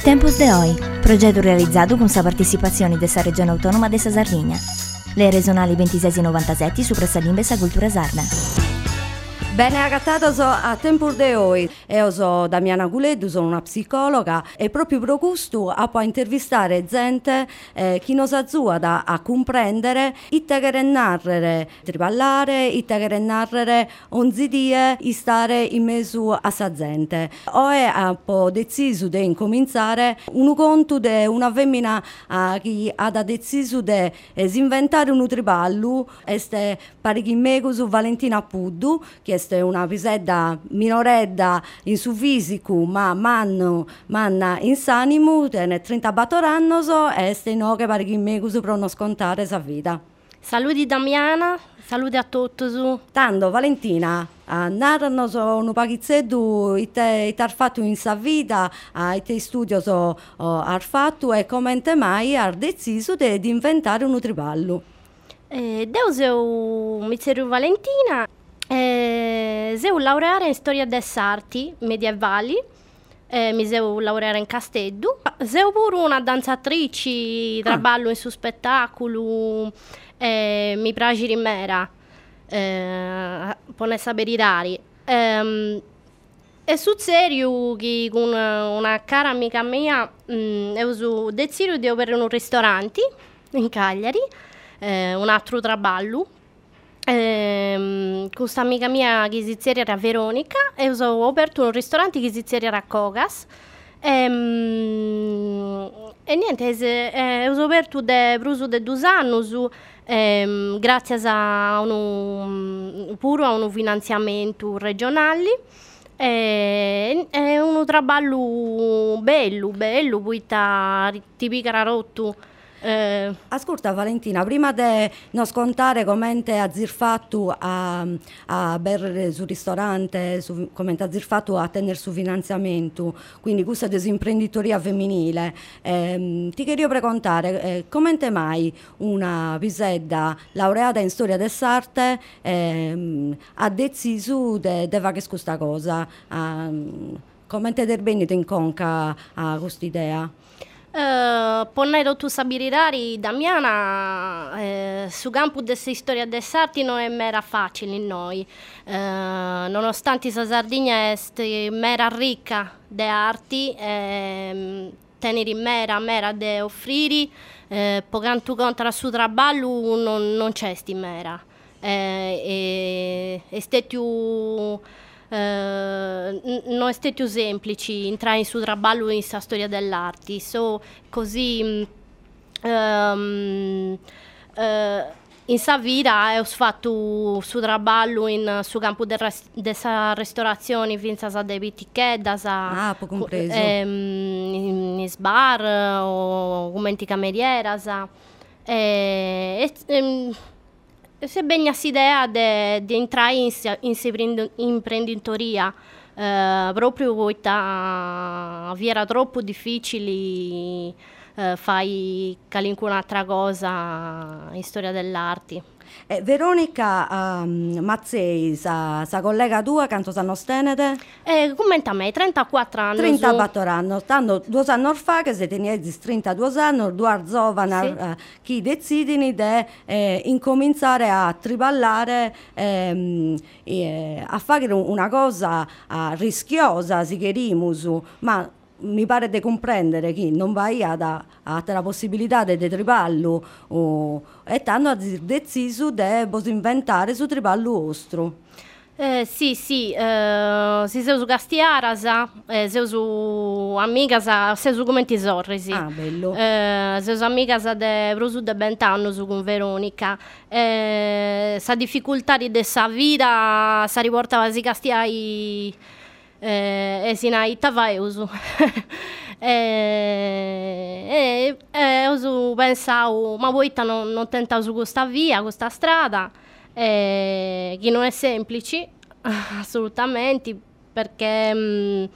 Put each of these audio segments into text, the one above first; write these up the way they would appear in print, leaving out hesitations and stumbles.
Tempus de Hoy, progetto realizzato con la partecipazione della Regione Autonoma de Sardegna. Le regionali 26 e 97 su Pressalimbe sa cultura sarda. Bene, agattato a Tempur de Hoy. Io sono Damiana Guleddu, sono una psicologa e proprio per questo può intervistare gente che non sa a comprendere ite che narrare, triballare, ite che narrare ogni dia e stare in mezzo a sa gente. Oggi ho deciso di incominciare un conto di una femmina che ha deciso di inventare un triballo, este parichi su Valentina Puddu, che è una pisedda minoredda in su fisico, ma manna in s'animo, tiene 34 anni e este no che pare che megus per non scontare sa vita. Saluti Damiana, saluti a tutti. Tanto Valentina, narrano un paghizzetto ite har fatto in sa vita, ite studio har fatto e come mai ha deciso di inventare un triballo. Io sono Mizzeru Valentina. Sono laureata in storia delle arti medievali, mi sono laureata in Casteddu. Sono pure una danzatrice, traballo in su spettacolo, mi piace rimera, pone saperitari. E sul serio che con una cara amica mia ho deciso di aprire un ristorante in Cagliari, un altro traballo. Questa amica mia che si era Veronica e ho aperto un ristorante che si era Cogas e niente, ho aperto bruso de 2 anni grazie a un finanziamento regionale. È un traballo bello, poi tipica rotto. Ascolta Valentina, prima di non scontare come ha fatto a bere sul ristorante, come ha fatto a tenere su finanziamento, quindi questa disimprenditoria femminile, ti chiedo per contare come mai una pisedda laureata in storia dell'arte ha deciso di fare questa cosa, come ti è venuta in conca a questa idea? Ponendo tu sabirirai Damiana, su campo dessa storia delle arti non è mera facile in noi, nonostante la Sardegna è mera ricca di arti, tenere mera da offrire, pocanto contro il suo traballo non c'è sti mera, è stato non è stato semplice entrare in suo traballo in questa storia dell'arte, così in sa vita ho fatto suo traballo in suo campo della ristorazione fino a delle etichette, in bar o come cameriera, se ben l'idea di entrare in imprenditoria, proprio vi era troppo difficile fare qualunque altra cosa in storia dell'arte. Veronica Mazzei, sa collega tua, quanto sanno stenete? Come a me, 34 anni. 34 anni, stanno 2 anni fa che se teniesi 32 anni, 2 giovani che decidono di incominciare a triballare, a fare una cosa rischiosa, se queriamo, ma mi pare di comprendere che non vai a la possibilità di triballo e hanno deciso di inventare su triballo vostro. Sì, si sei su Castiara, sei su amica, sei su come ti sorri, sì. Ah, bello. Sei su amica de prosu de 20 anni su con Veronica. Sa difficoltà di sa vita sa riportava si Castiai e si naitava uso. Uso pensavo, ma poi non tentavo su questa via, questa strada. Che non è semplice assolutamente, perché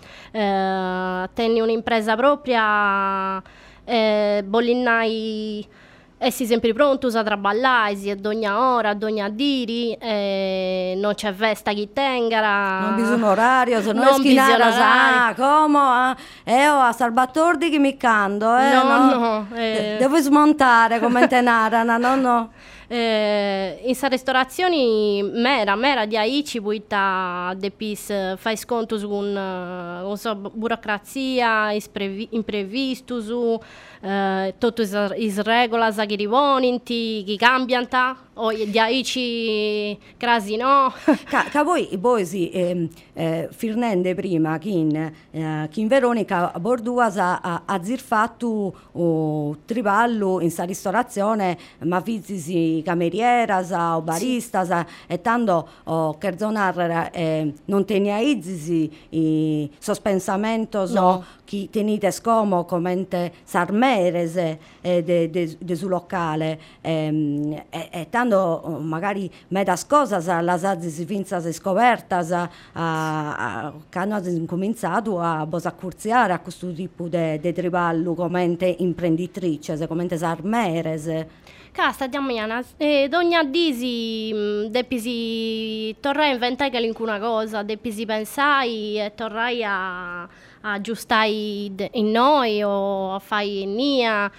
tenni un'impresa propria, bollinai Essi sempre pronti a traballare, ad ogni ora, ad ogni diri, non c'è festa chi tengara. Non bisogna orario, se non Non è schinara, bisogna orario. come? Ho Salvatordi che mi canto, No. Devo smontare come tenarana, no. In questa ristorazione mera di aici puita depis fai scontos con so, burocrazia, imprevistus, tutto is regolas che rivoninti, che cambianta, o di aici crasi no. Ca voi si firnende prima che in Veronica Borduas ha zirfatto triballo in sa ristorazione, ma fizisi camerieras o baristas e tanto che zonar non tenia izisi i sospensamentos No. chi tenite scomo commente sarmeres de su locale e tanto magari medas cosas las azis finzas scopertas che hanno incominciato a bosaccurziare a questo tipo de triballo commente imprenditrices, commente sarmeres. Casta Damiana, ogni disi depisi torrai a inventare qualcuna cosa, depisi pensai e torrai a aggiustare in noi o a fare in nia.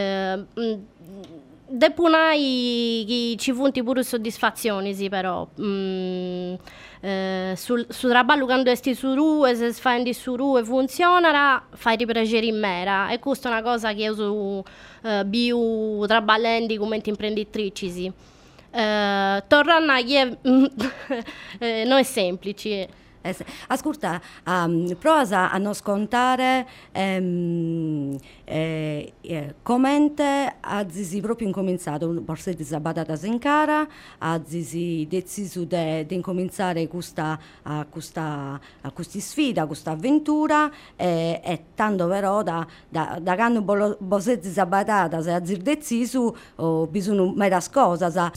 Depunai che ci funti pure soddisfazioni, sì, però sul traballo quando esti su rue, se fai su rue funzionerà, fai riprendere in mera, e questa è una cosa che io su più traballando come imprenditrici, sì. Tornando a chi non è semplice. Ascolta, prova a non scontare commente azisi proprio incominciato, forse di batatas in cara, azisi deciso di incominciare questa sfida, questa avventura e tanto però da quando bosetti batatas e azir deciso bisogna medas cosas.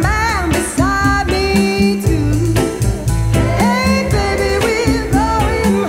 Beside me too. Hey baby, we're going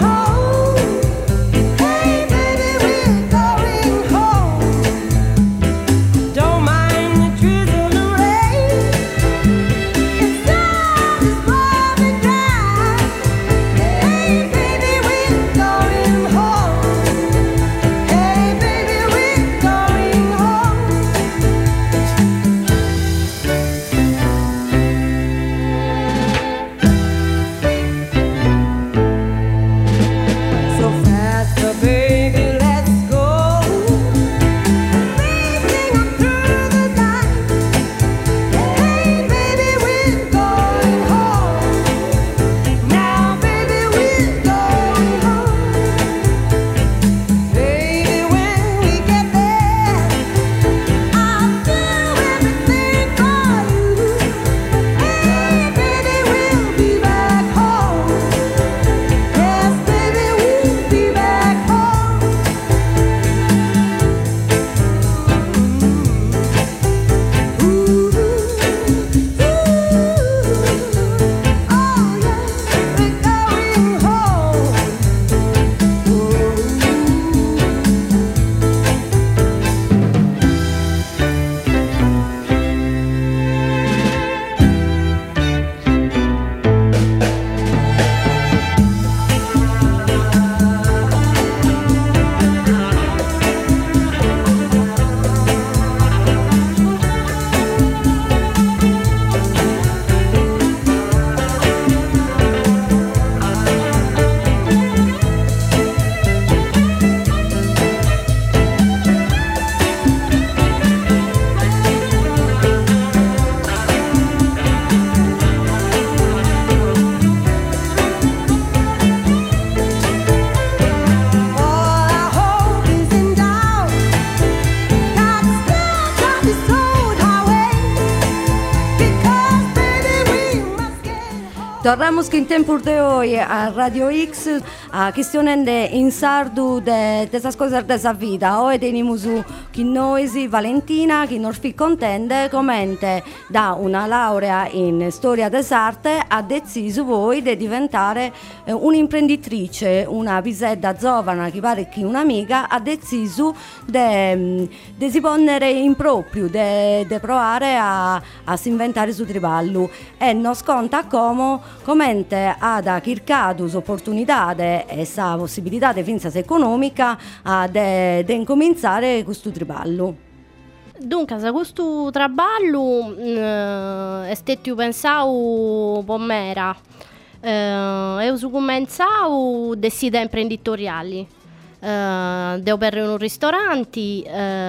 Tornamos in tempo de hoy a Radio X a questionende in sardu de esas cosas de sa vida. Oggi tenimus chi noi Valentina che non fi contente commente da una laurea in storia des arte ha deciso voi di diventare un'imprenditrice, una pisedda giovane che pare che un'amica ha deciso di si ponere in proprio, di provare a si inventare su triballo e non sconta commente ha cercato opportunità e sa possibilità di finanza economica di incominciare questo triballo. Dunque, se questo traballo è stato pensato per me, io ho cominciato da siti imprenditoriali. Devo per un ristorante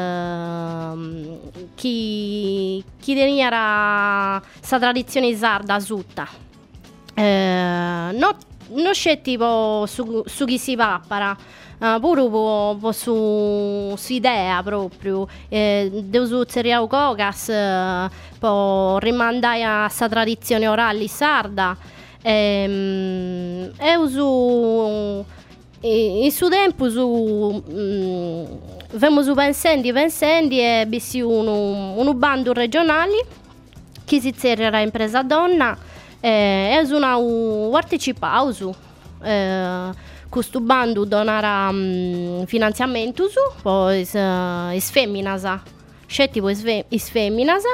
chi tenia la tradizione sarda tutta. Non c'è tipo su chi si pappara, pure su idea proprio. Devo usare cocas per rimandare a questa tradizione orale sarda. E uso in suo tempo vemo pensando e bissi un bando regionale che si era impresa donna e sono partecipato questo bando donarà finanziamento poi feminas scetti poi feminas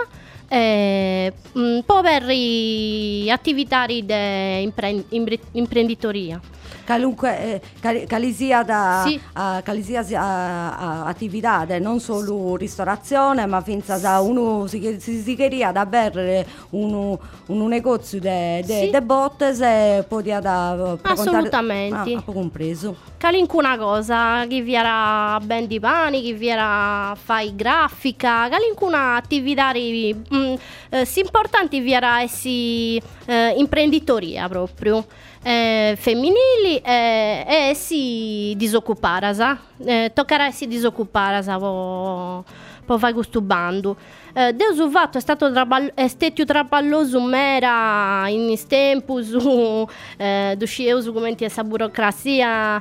poi per attività di imprenditoria. Qualunque calisia sì. attività, non solo ristorazione, ma finza da uno si queria da avere un negozio sì. de botte se poteva da assolutamente compreso. Qualunque cosa, chi viera ben di pani, chi viera fai grafica, qualunque attività importante viera essi imprenditoria proprio. Femminili e si disoccupare, toccherà essi disoccupare per fare questo bando. Deus fatto è stato traballoso mera in tempo su come essa burocrazia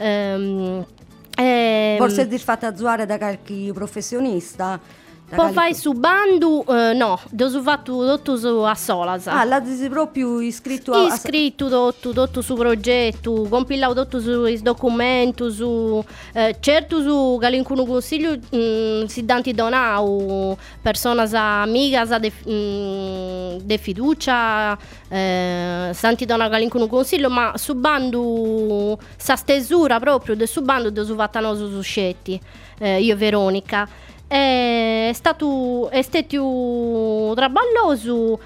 forse è disfatta attuare da qualche professionista. Poi fai su bando, no, devo fatto tutto a sola. La disi proprio iscritto tutto su progetto, compilato tutto sui documenti, certo su qualunque consiglio si danti donau, persone amiche de fiducia, santi dona qualunque consiglio, ma su bando sa stesura proprio del su bando devo fatta no su scetti, io e Veronica. È stato traballoso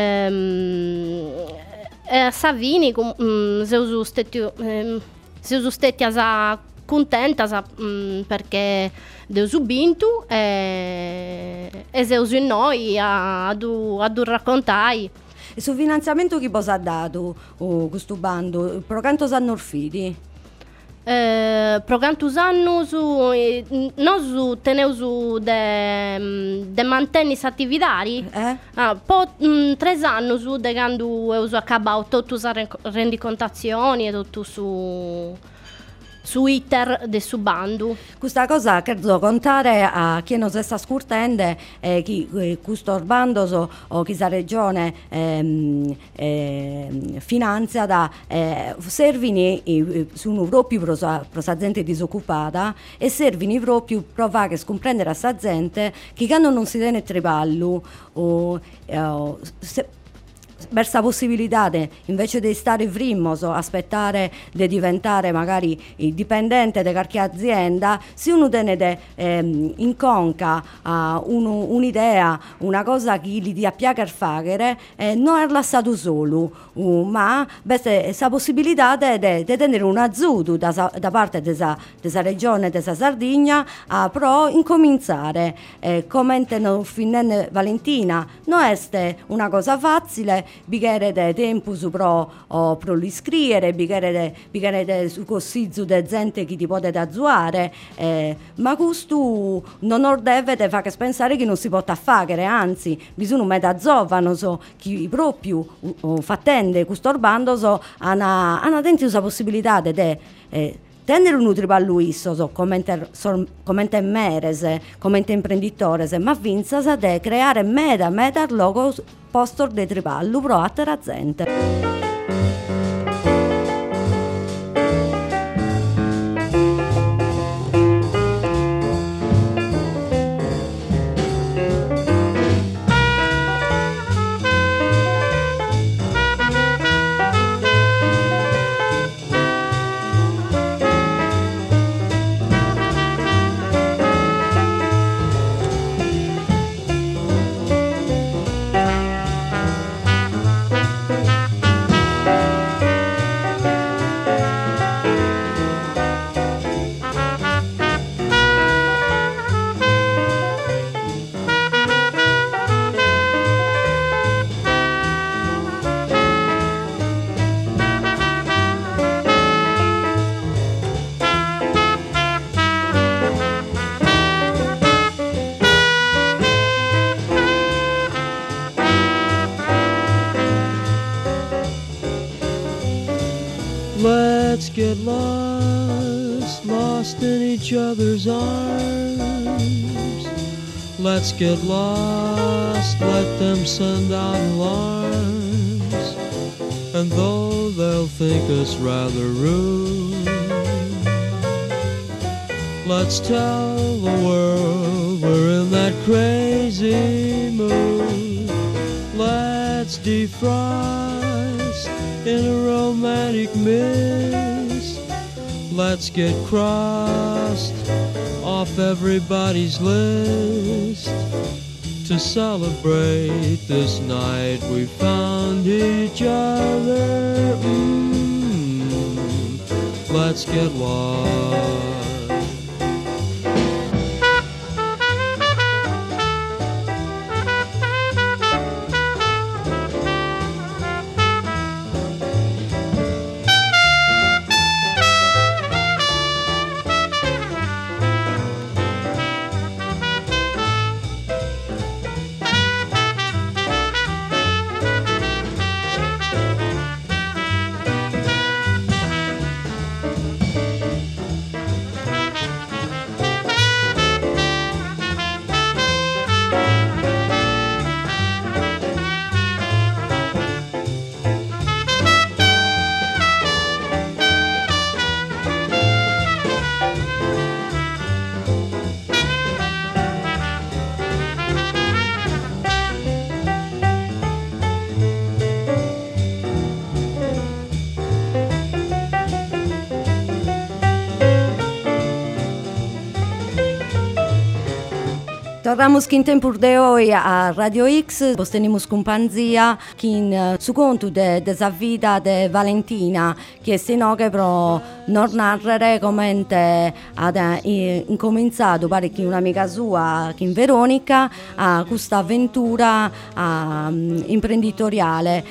Savini se sono stati contenta perché devo subinto e se uso in noi a raccontare. E sul finanziamento chi ha dato questo bando? Pro quanto sanno orfidi? Pro quantos annos nós temos de mantenere questa attività? Po 3 anni de quando eu acabau tutte le rendicontazioni e tutto su iter del bando. Questa cosa che devo contare a chi non si sta ascoltando che questo bando o chi sa regione finanzia da servini sono proprio per la gente disoccupata e servini proprio per fare scomprendere a questa gente che quando non si tiene triballo verso la possibilità invece di stare frimmos aspettare di diventare magari dipendente di qualche azienda, se uno tiene in conca un'idea, una cosa che gli dia piacere fare, non è lasciato solo, ma questa possibilità di tenere un aiuto da parte della regione della Sardegna a però incominciare, come non finendo Valentina, non è una cosa facile bichere de tempus pro l'iscriere, bichere su cossizu de gente chi ti potete azzuare, ma questo non deve te fa che pensare che non si può fare, anzi bisogna meta giovane chi proprio fattende questo orbando hanno dentro la possibilità di tenere un nutriballo isso, come merese, come imprenditore, ma vinza de creare meta logo posto de triballo pro attera gente. Let's get lost in each other's arms. Let's get lost, let them send out alarms. And though they'll think us rather rude, let's tell the world we're in that crazy mood. Let's defrost in a romantic mist. Let's get crossed off everybody's list to celebrate this night we found each other. Let's get lost. Tornamos in tempo de oggi a Radio X, postenimus con Panzia, in su conto della vita di Valentina, che se no che pro non narrare come ha incominciato, pare che un'amica sua, che in Veronica, a questa avventura imprenditoriale.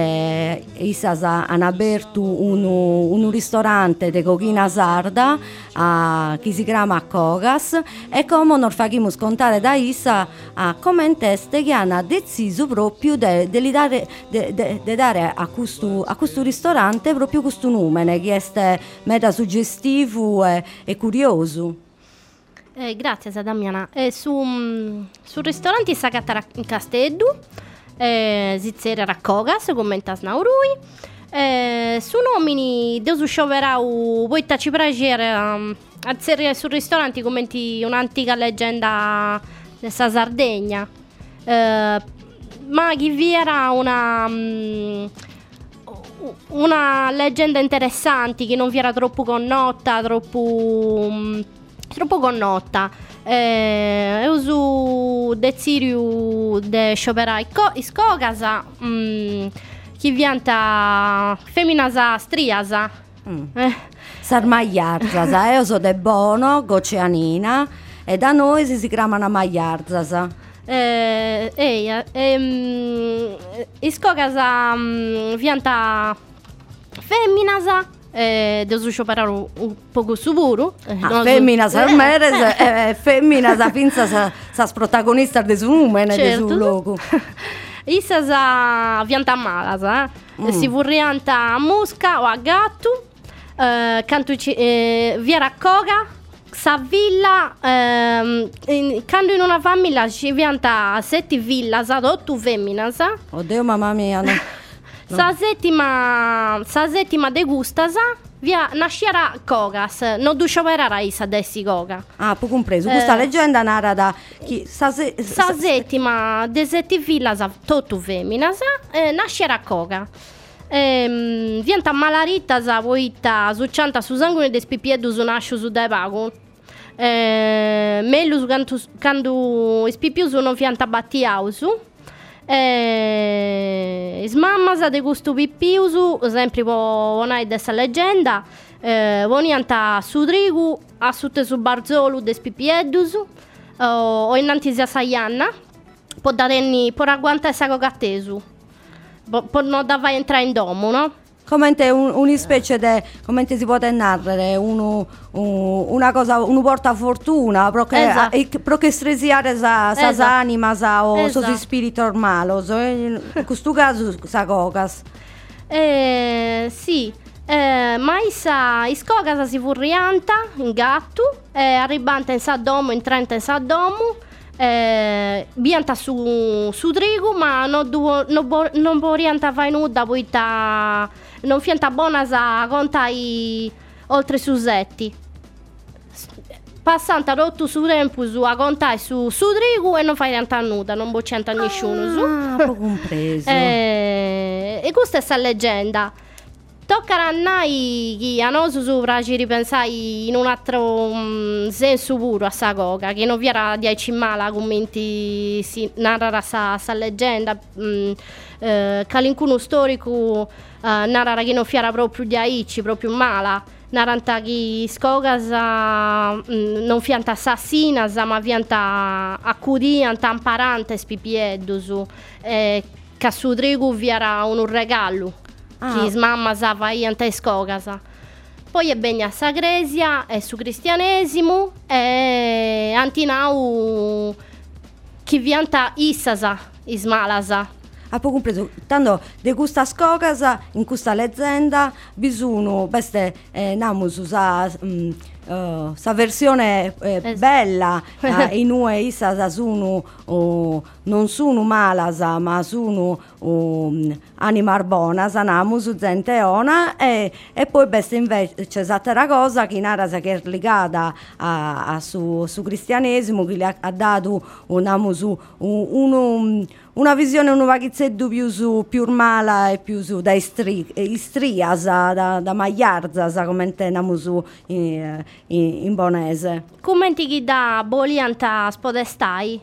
Issa hanno aperto un ristorante di cochina sarda, che si chiama Cogas, e come non facciamo scontare da Issa come teste che hanno deciso proprio di dare a questo ristorante proprio questo nome, che è meta suggestivo e curioso. Grazie Damiana. Sul ristorante si chiama Casteddu, si era Cogas, commenta Snaurui. Su nomini Deus scioverau poi ci piacere a zerre sul ristorante commenti un'antica leggenda della Sardegna, ma che vi era una leggenda interessante che non vi era troppo connota, uso de Siriu de scioperai iscogasa, chi vianta femminasa striasa. Sarmagliarzasa, uso de bono, goceanina, e da noi si chiamano magliarzasa. Iscogasa vianta femminasa, devo scioperare un poco su puro. Femmina Sarmeres, femmina sa finza sa protagonista de su numene de su logo. Issa sa vianta malasa, si vorrianta a mosca o a gatto, canto via raccoga, sa villa, quando in una famiglia ci vianta 7 villa, sa 8 femmina, sa? Oddio mamma mia, no. Sa settima degusta sa via nascerà cogas, non du sciopera issa dessi coga. Ah, può compreso. Questa leggenda narra da chi sa settima de 7 villa sa tutto femmina sa nascerà coga. Vienta malaritta sa poitta succianta su sangue de spipiedu su nasciu su dai pago. Meglio quando spipiu su non fianta battiausu. Smamma de gusto pippiusu, sempre vonai dessa leggenda, vonianta su trigu, a sutte su barzolu de spipieddus, o innanti a saianna, può darenni, può ragguantare sa cogattesu, può non davai entrare in domo, no? Come una specie di, come si può narrare, una cosa, un portafortuna, perché stresiare sa anima, o so spirito ormalo, in questo caso sa cocas. Sì, ma iscocas si furrianta in gatto, arribanta in sa domo, in 30 in sa domo, bianta su trigo, ma non può rianta fai nuda, poitta non fianta buona sa contai oltre su setti. Passanta rotto su tempo su a contai su trigo e non fai rianta nuda, non boccianta nessuno su. Ah, ho compreso. E questa è sta leggenda. Tocca a noi che a noi sopra ci ripensai in un altro senso puro a sta coca, che non vi era di mala commenti si narra sta leggenda, che qualcuno storico narra che non fiera proprio di aici, proprio mala, narranta che scocas non fianta assassina, ma fianta accudianta, amparante spipieddu, che su trigo vi era un regalo. Che mamma sa vai ante scogasa. Poi è bene a sa gresia e su cristianesimo e antinau chi vianta issasa ismalasa. Ha poco compreso, tanto di questa scogasa in questa leggenda bisogna beste namus sa versione bella in noi issa sono non sono malasa ma sono anima bona sanamus gente ona e poi beste invece c'è un'altra cosa che narra che è legata a su cristianesimo che le ha dato una visione un vagizzetto più mala e più da istrias da magliarza come teniamo in bonese. Commenti chi da bolianta spodestai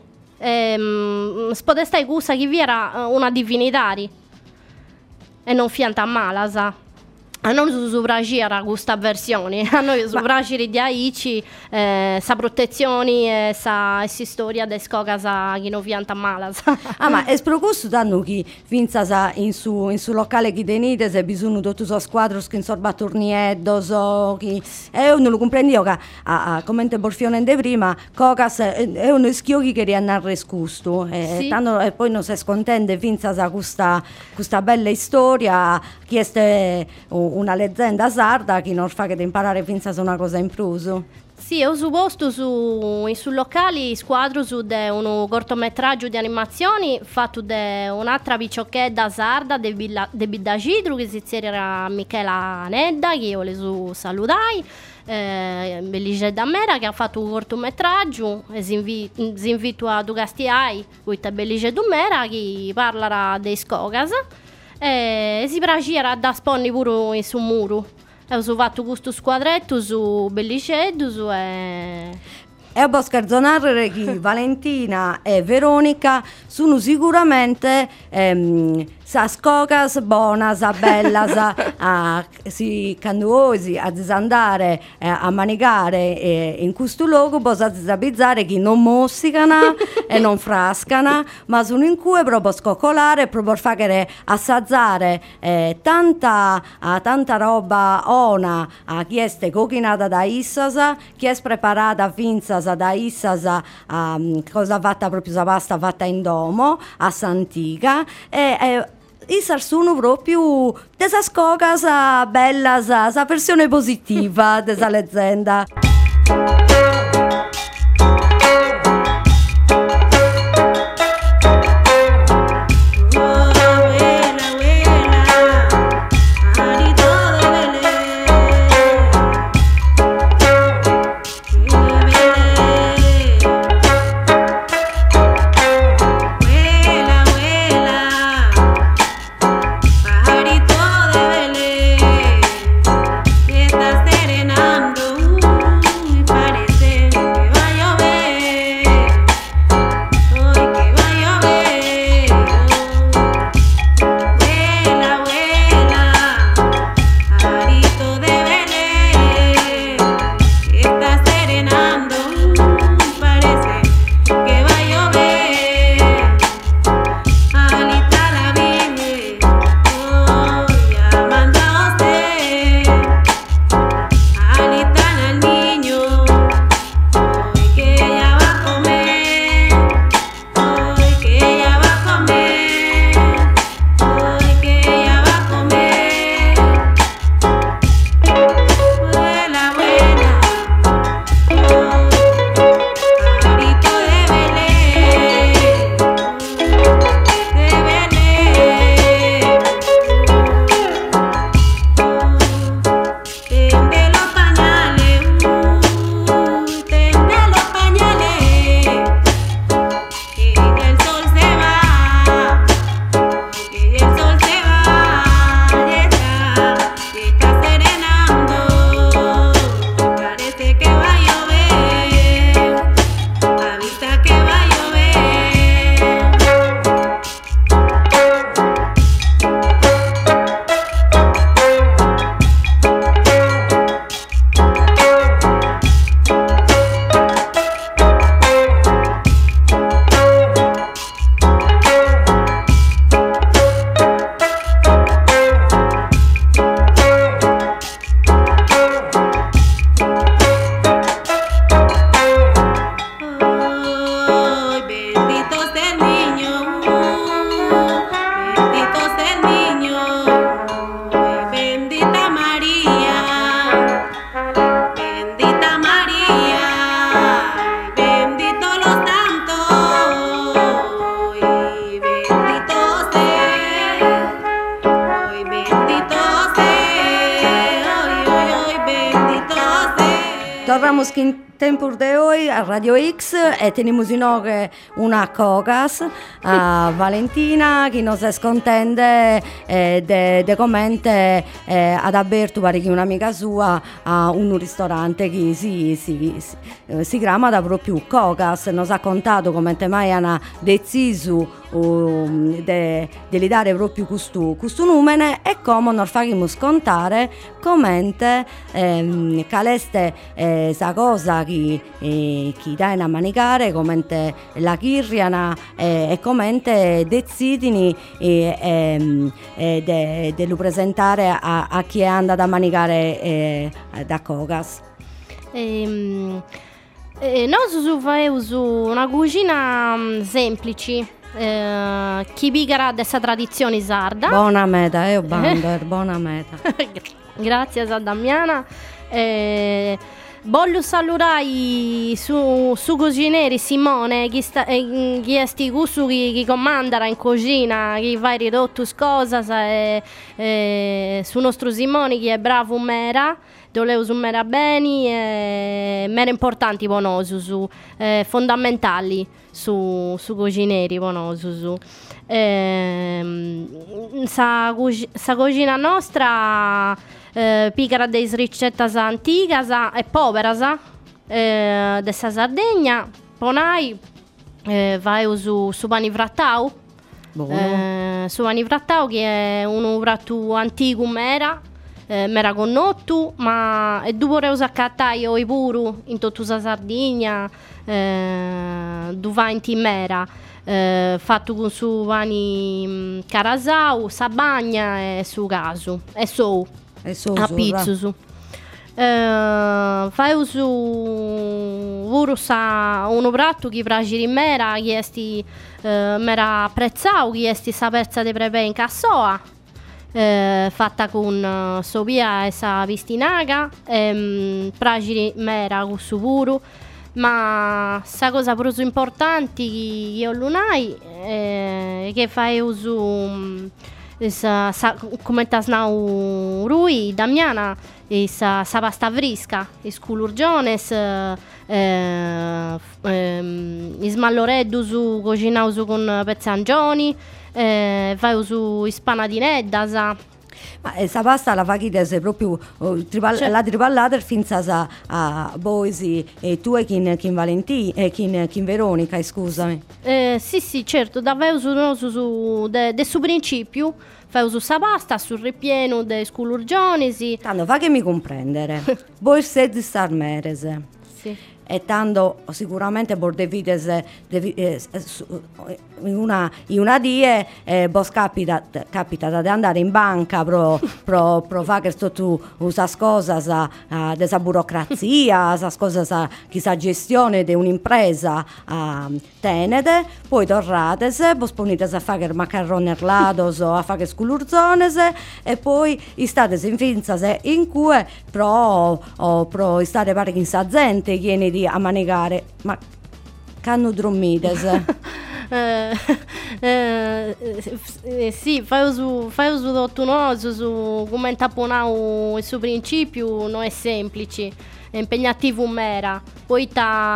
cusa che vi era una divinitari e non fianta malasa. A noi su sovragira questa versione, a noi sovragiri di aici, sa protezioni e sa storia de scocasa che non fianta malas. Ma è sprocusto danno che finza sa in su locale che tenete se bisogno tutti so squadros che in sorba tornieddo so che io non lo comprendi che come te borfione de prima cocas è uno schiocchi che riannarre scusto sì. E poi non si scontende finza sa questa bella storia che è una leggenda sarda che non fa che ti imparare finza su una cosa in pruso. Sì, ho supposto su locali squadro su de un cortometraggio di animazioni fatto da un'altra picciocchetta sarda de Biddagidru che si era Michela Nedda che io le salutai Belice da Mera che ha fatto un cortometraggio e si invito a Dugastiai con Belice da Mera che parlerà dei scocas e si piaceva da sponni pure su muro. Ho fatto questo squadretto su Belliceddu e posso scherzonare che Valentina e Veronica sono sicuramente sa scocas bona, sa bella, si canduosi a andare a manegare in questo luogo, posso bizzare che non mossicano e non frascana, ma sono in cui proprio scoccolare, proprio fare assaggiare tanta roba ona chi è cucinata da Issasa, chi è preparata finzasa da Issasa, cosa fatta proprio la pasta fatta in domo a Santica e Isar sono proprio desa scocas bella sa versione positiva desa leggenda. Tornamos in tempo de hoy a Radio X e tenemos inoghe una cocas a Valentina che nos scontende de commente ad aperto pare che un'amica sua a un ristorante che si chiama da proprio cocas. Nos ha contato come mai hanno deciso di dare proprio questo numero e come non faremo scontare commente caleste sa cosa che dà a manicare commente la chirriana e commente decidini di lo presentare a chi è andato a manicare da cocas. Noi facciamo una cucina semplice. Chi pigara dessa tradizione sarda. Buona meta, Bander, buona meta. Grazie a Damiana. Voglio salutare su cucineri Simone, chi è questo che comanda in cucina, che fa ridotto cose, su nostro Simone che è bravo mera. Dolevo su mera bene, mera importanti per noi, fondamentali su cucineri per noi. Sa cucina nostra piccara dei ricette antiche e povere della Sardegna, poi vai su pani frattau, su pani frattau che è un prato antico mera. m'era connottu, ma e dopo reusa accattai oi puru in tutta sa Sardegna, dove in Timera, fatto con su vani Carasau, sa bagna e su casu e so a pizzu. Fai uso uno prato che piace di mera, che esti mera apprezzato, che esti sa pezza di prepe in cassoa, fatta con sopia e sa vistinaga, piace di mera con su puro. Ma sa cosa più importante che io lunai che fai uso come tasnau rui Damiana sa pasta fresca, is culurgiones, is malloreddus cucinau con pezzangioni, fai uso is panadineddas. Ma sa pasta la faghites proprio la tripallata finza a Boisi e tu e Chin Valentì e Chin Veronica, scusami. Sì, certo, davvero su de su principio fai uso sa pasta sul ripieno de sculurgionesi. Tanto fa che mi comprendere. Voi siete starmerese. Sì. E tanto sicuramente bordevites in una die vos capita di andare in banca pro fare che tu usas cosas desa burocrazia, sas cosas che sa gestione di un'impresa tenete, poi torrates, vos ponites a fare macarroni erlados o a fare sculurzones e poi istate in finzas in cui pro istate pare che in sa gente chieni di a manegare, ma canno drommides. Sì, fai uso dottunoso su come intaponau il suo principio non è semplice, è impegnativo mera. Poi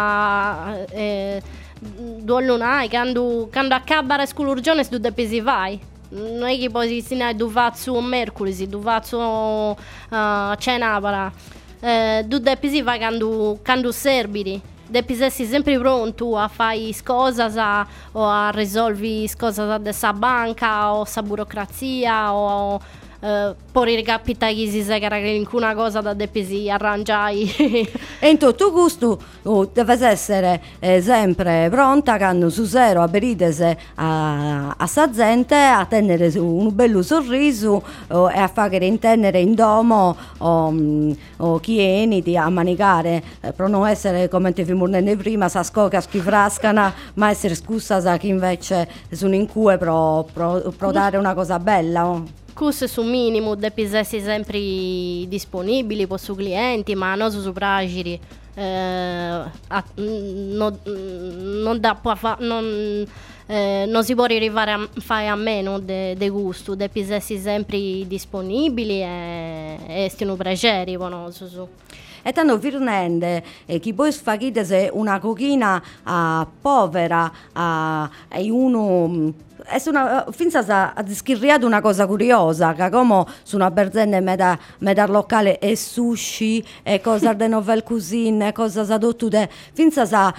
duolunai quando accabara sculurgione tu depesi vai. Non è che poi si sinai du vazzo mercoledì, du vazzo cenapara. Tu depesi vai quando serviri. Devi essere sempre pronto a fare cose o a risolvere cose della banca o sa burocrazia o poi ricapita che si sa che una cosa da devi arrangiare. E in tutto questo devi essere sempre pronta quando su zero aperites a sa gente a tenere un bello sorriso e a fare intendere in domo o chieniti a manicare per non essere come ti fimurnene prima sa scocca schifrascana ma essere scusa sa chi invece sono in cue pro dare una cosa bella. Questo su minimo devi essere sempre disponibili per i clienti, ma non su pragiri. Non si può arrivare a fare a meno de gusto, devi essere sempre disponibili e stiano piacere. E tanto firnende che poi sfaghites una cochina povera e uno finza ha schirriato una cosa curiosa che come su una berzenne meda locale e sushi e cosa de novel cuisine e cosa sa dottute finza sa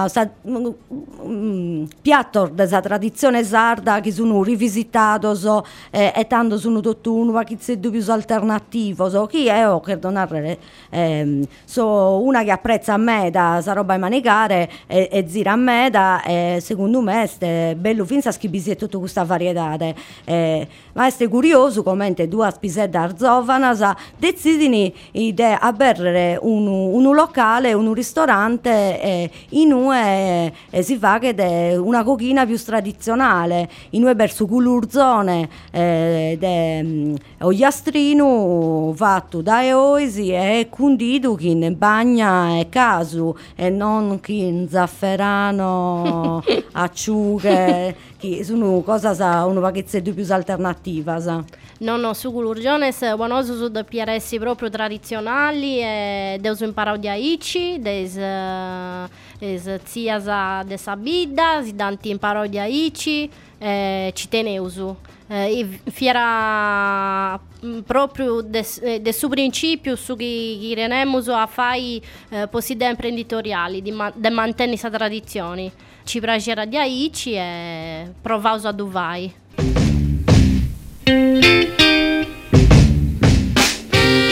piatto della tradizione sarda che sono rivisitatos e tanto sono tutto un vachizzetto più alternativo chi è che donare so una che apprezza a me da sa roba di manicare e zira a me da secondo me è bello finza schibisi tutta questa varietà ma è curioso come due spisette arzovanas decidini di aprire un locale, un ristorante in cui si fa che una cochina più tradizionale in cui verso culurzone ogliastrino fatto da eoisi e condito che in bagna e casu e non che in zafferano acciughe che sono cose un pachetto più alternativa No, su culurgiones buonoso su da PRS proprio tradizionali e deus imparau di aici des zias de sabida si danti imparau di aici ci teneusu fiera proprio del suo principio su che renemus a fai possibilità imprenditoriali di mantenere questa tradizione. Ci piacerà di aici e provauso a duvai.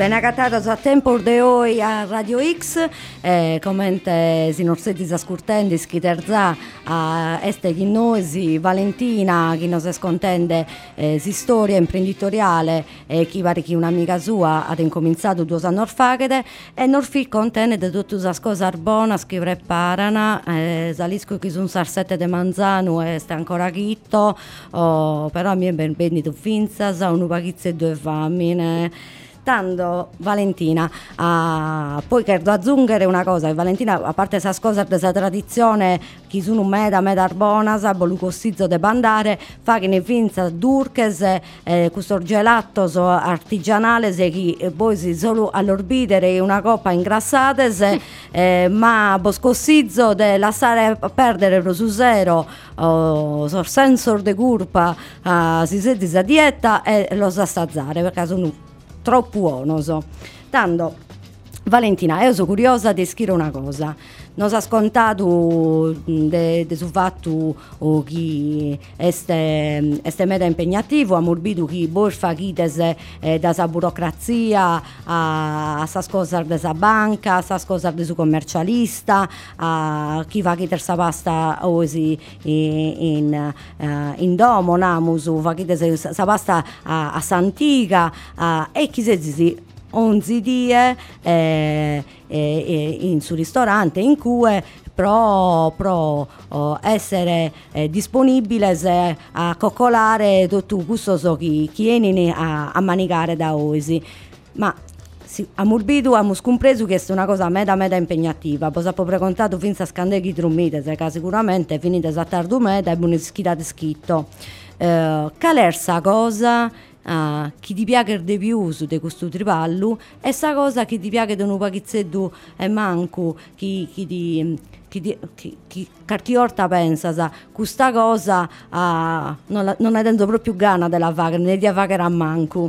Bene agattados a tempo de oi a Radio X, commente si norsetti ascoltendis chi terzà a este chi noisi Valentina chi nos scontende si storia imprenditoriale chi pare chi un'amica sua ad incominciato 2 anni fagede e norfi contende de tutte as cose arbonas che preparano salisco chi sun sarsette de manzano e sta ancora chitto però a me ben benito finzas un paghizze e 2 famine. Tanto Valentina, poi che do aggiungere una cosa, che Valentina, a parte questa cosa della tradizione, chi sono meda arbonas, bolu cossizzo de bandare, fa che ne finza durches, questo gelato artigianale, che poi si solo all'orbidere una coppa ingrassates, ma boscossizzo de lasciare perdere lo su zero, sor sensor de curpa, si sedi a dieta e lo sa stazzare, perché sono troppo buono. Tanto Valentina, io sono curiosa di scrivere una cosa. Nos ha scontato de su fatto chi este meda impegnativo, ha morbido chi borfa chi da sa burocrazia a sa cosa de sa banca, a sa cosa de su commercialista, a chi va chi ter sa pasta osi in domo, namus, fa chi sa pasta a s'antica, e chi si 11 die in su ristorante in cui pro essere disponibile a coccolare tutto questo chi viene a manigare da osi. Ma a morbido abbiamo compreso che è una cosa meda impegnativa, poi abbiamo precontato finza a scandeghi trummite, che sicuramente finite a tardo meda e buone schidate scritto. Qual è sta cosa chi ti piace di più su di questo tripallo e sta cosa che ti piace di un paghizzetto e manco chi orta pensa sa questa cosa non è dentro proprio gana della vaga né di fare a manco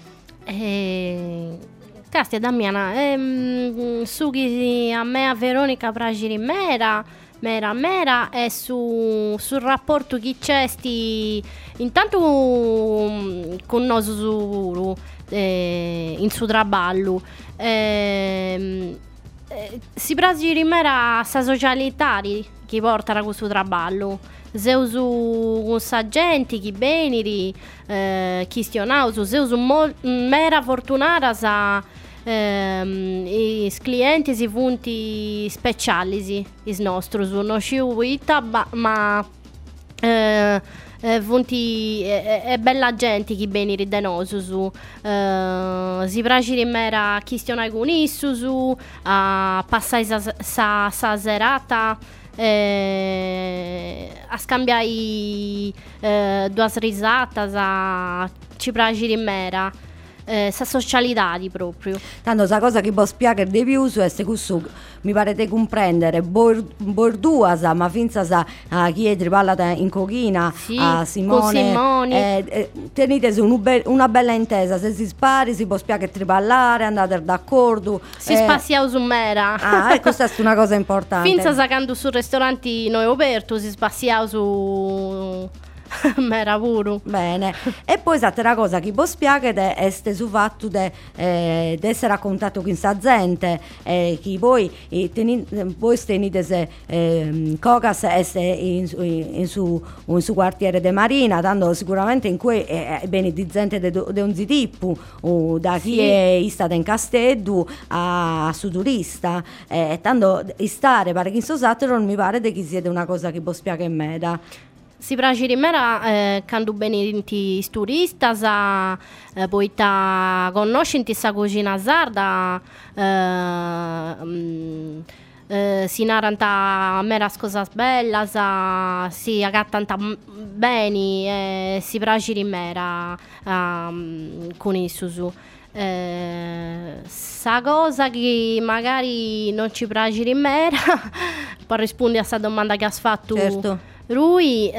Castia Damiana su chi a me a Veronica Pragiri mera e sul rapporto che c'è intanto con noi in su traballo si prasiri mera sa socialità che porta a questo traballo se uso con sa gente che beniri chi stionauso se uso mera fortunata sa i clienti si punti speciali is nostro non ci uita ma punti è bella gente che beniri de nosu su si pragiri mera chistionai con issu su a passai sa serata a scambiare 2 risate ci pragiri mera sa socialità proprio. Tanto sa cosa che può spiegare di più su è questo mi pare di comprendere borduas ma finza sa chi è tripallata in cochina sì, a Simone tenete una bella intesa, se si spari si può spiegare tripallare, andate d'accordo si spassiamo su mera questa è una cosa importante finza sa quando sul ristorante noi aperto si spassiamo su mera puro bene e poi l'altra cosa che può spiegare è su fatto di essere a contatto con questa gente che voi tenete cocas in su quartiere de Marina tanto sicuramente in cui è bene di gente di ogni tipo da chi è stata in Castello a su turista tanto stare pare che in sosatto non mi pare che siete una cosa che può spiegare in meda. Si pragiri mera quando benenti turista poi conoscenti sa cucina sarda si narranta mera cose belle si agattanta bene si pragiri mera con isso sa cosa che magari non ci pragiri mera per rispondere a questa domanda che hai fatto certo. Lui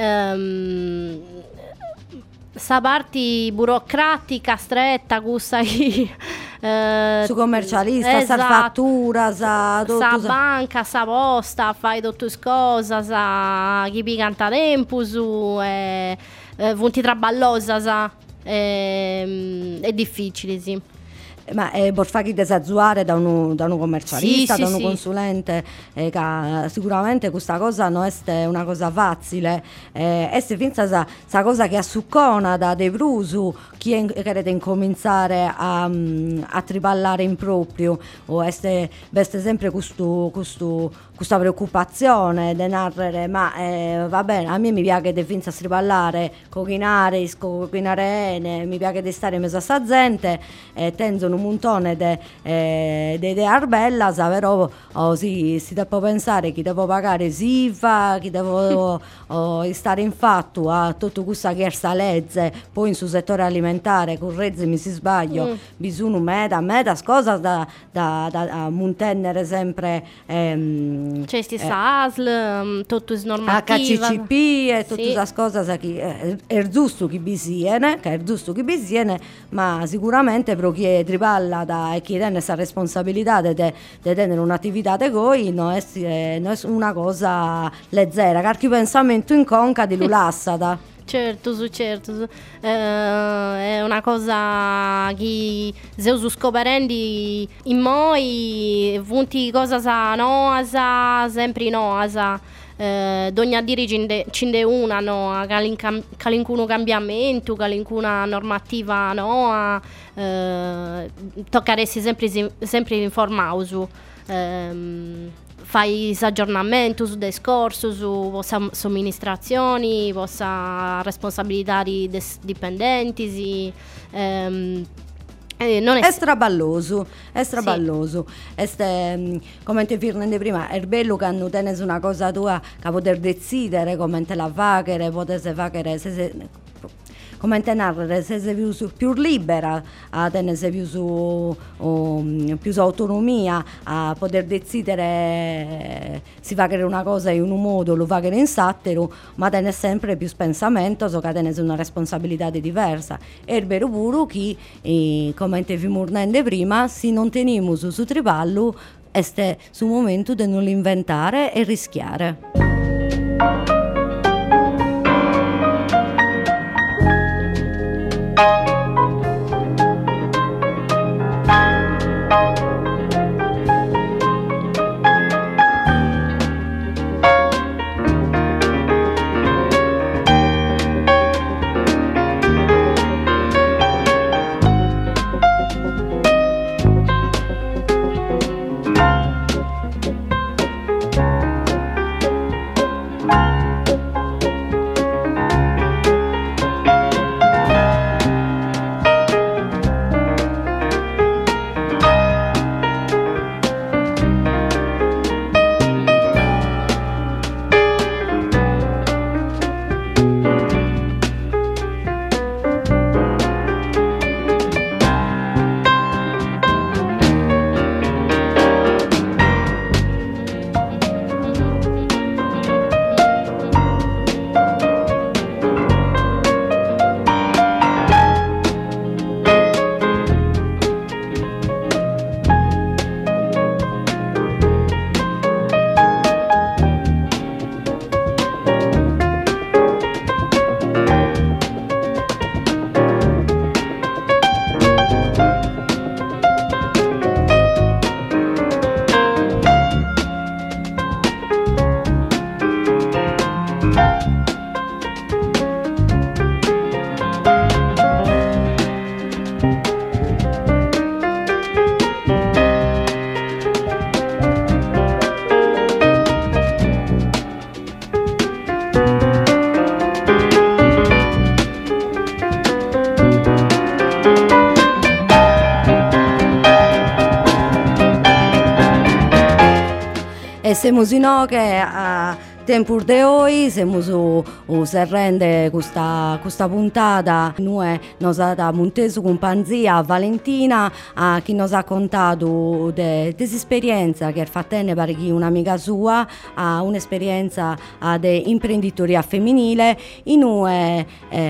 sa parte burocratica stretta questa su commercialista esatto. Sa fattura sa banca sa posta fai tutte le cose sa chi picanta tempo su punti traballosa sa è difficile sì ma borfaghi desazzuare da un commercialista, Sì, da un sì. consulente, sicuramente questa cosa non è una cosa facile, e se finza sa cosa che assuccona da de brusu chi che incominciare a triballare in proprio, o veste sempre questa preoccupazione di narrare, ma va bene, a me mi piace di finza triballare, cocchinare, mi piace di stare in mezzo a sta gente, tengo un montone di idee arbella, però si deve pensare chi devo pagare SIFA, chi devo stare in fatto a tutto questo che è sta legge, poi in sul settore alimentare, correggimi se sbaglio, bisogna meta cosa da muntennere sempre C'è stessa ASL, tutto è normativa. HCCP e tutte Sì. queste cose che è giusto che bisiene, ma sicuramente per chi è tripalla e chi tiene questa responsabilità di tenere un'attività di coi non è una cosa leggera, qualche pensamento in conca di lulassata. Certo, è una cosa che se uso scoperendi in moi, punti cosa sa noasa, sempre noasa. Dogna dire cinde una no, calincuno cambiamento, calincuna normativa no, toccaresti sempre informausu. Fai aggiornamento su discorso, su vostra somministrazioni, vostra responsabilità di dipendenti, non è È straballoso. Come ti firnende prima, è bello che non tienes una cosa tua che poter decidere come te la fare, potesse fare come te narrare, se sei più libera, a tenere più autonomia, a poter decidere si fa una cosa in un modo, lo fa in sattero, ma tenere sempre più pensamento, so che tenere una responsabilità diversa. E vero pure che, come te firnende prima, se non teniamo su tripallo, è sul momento di non inventare e rischiare. E siamo in che a tempo di oggi siamo se rende questa puntata noi nos ha da Montesu Companzia a Valentina a chi nos ha contato dell'esperienza che ha fatto per chi un'amica sua ha un'esperienza di imprenditoria femminile e noi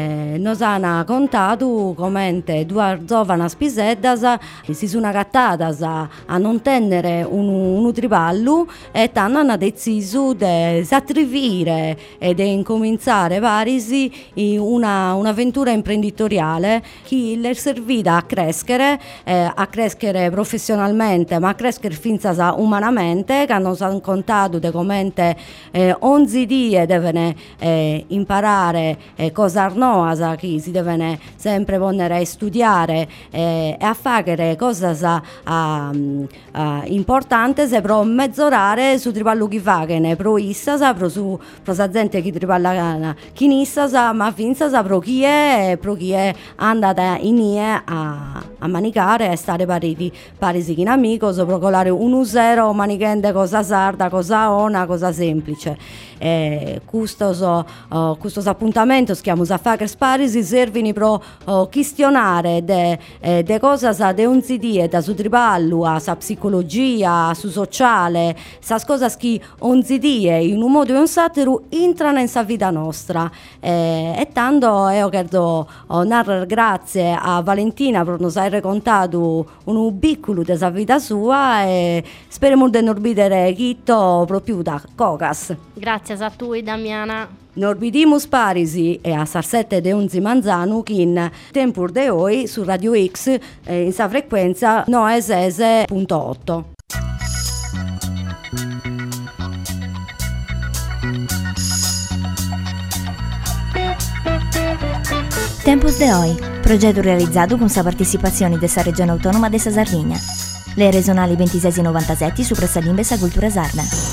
nos hanno contato come due giovani spiseddas si sono gattate a non tenere un tripallo e hanno deciso di attrivire ed incominciare Parisi un'avventura imprenditoriale che le servita a crescere professionalmente, ma a crescere finza umanamente, che hanno contato di come 11 die devono imparare cosa arnoasa, che si devono sempre ponere a studiare e a fare cose importanti per mezz'orare su tripallo chi fagene, pro issas, pro sa gente che tripalla chi nissas, ma finzas pro chi è andata in ie a manicare e stare parisi in amico, pro colare 1-0 manichende cosa sarda, cosa ona, cosa semplice. Questos appuntamenti che abbiamo a fare Parisi servono pro questionare de cose de 11 die, da su tripallo a sa psicologia, su sociale, sas cose che 11 die in un modo e un satiro entrano in sa vita nostra, e tanto io chiedo narrare grazie a Valentina per nos aver raccontato un piccolo della vita sua, e speriamo di non orbitare chitto proprio da cocas. Grazie a tu, Damiana. Norbidimus Parisi e a Sarsette de Unzi Manzanu in Tempur de Oi su Radio X in sa frequenza 96.8. Tempus de Oi, progetto realizzato con sa partecipazione della Regione Autonoma de Sardegna. Le regionali 26 e 97 su Pressalimbe sa Cultura Sarda.